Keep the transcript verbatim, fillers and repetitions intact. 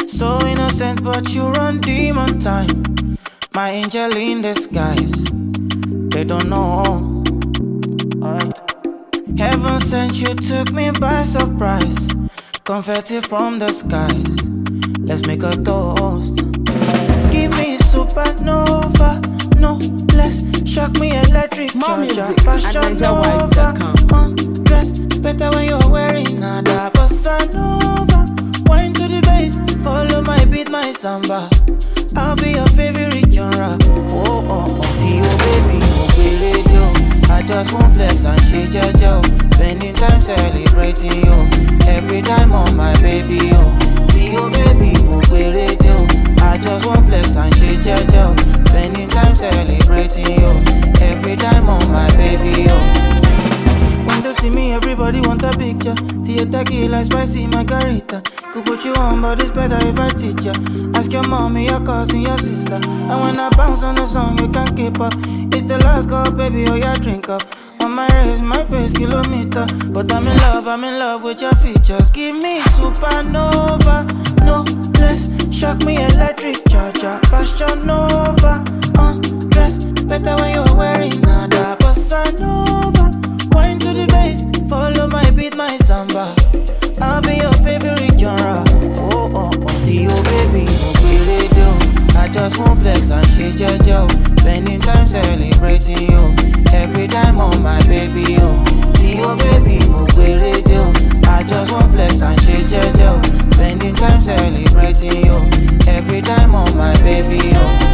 So innocent, but you run demon time. My angel in disguise. They don't know. Heaven sent you, took me by surprise. Confetti from the skies. Let's make a toast. Give me supernova, no less. Shock me electric charger. Fashion Nova. Undress better when you're wearing nada. Bossa Nova. Wine to the bass. Follow my beat, my samba. I'll be your favorite genre. Oh oh oh. See you baby, okay radio. I just want flex and shake your jaw. Spending time celebrating you. Every time on my baby, oh. See you baby, okay radio. I just want flex and shake your jaw. Spending time celebrating you. Every time on my baby, oh. When they see me, everybody want a picture. See a tequila, spicy margarita. Could put you on, but it's better if I teach ya. Ask your mommy, your cousin, your sister. And when I bounce on the song, you can't keep up. It's the last call, baby, oh yeah, drink up. On my race, my pace, kilometer. But I'm in love, I'm in love with your features. Give me supernova, no less. Shock me electric charger. Fashion Nova, undress better when you're wearing nada. Bossa Nova. Wine to the bass, follow my beat, my samba. I'll be your favorite genre. Oh oh oh, see you baby, okay radio. I just want flex and shake your jaw. Spending time celebrating you. Every time on my baby, oh. See you baby, okay radio. I just want flex and shake your jaw. Spending time celebrating you. Every time on my baby, oh.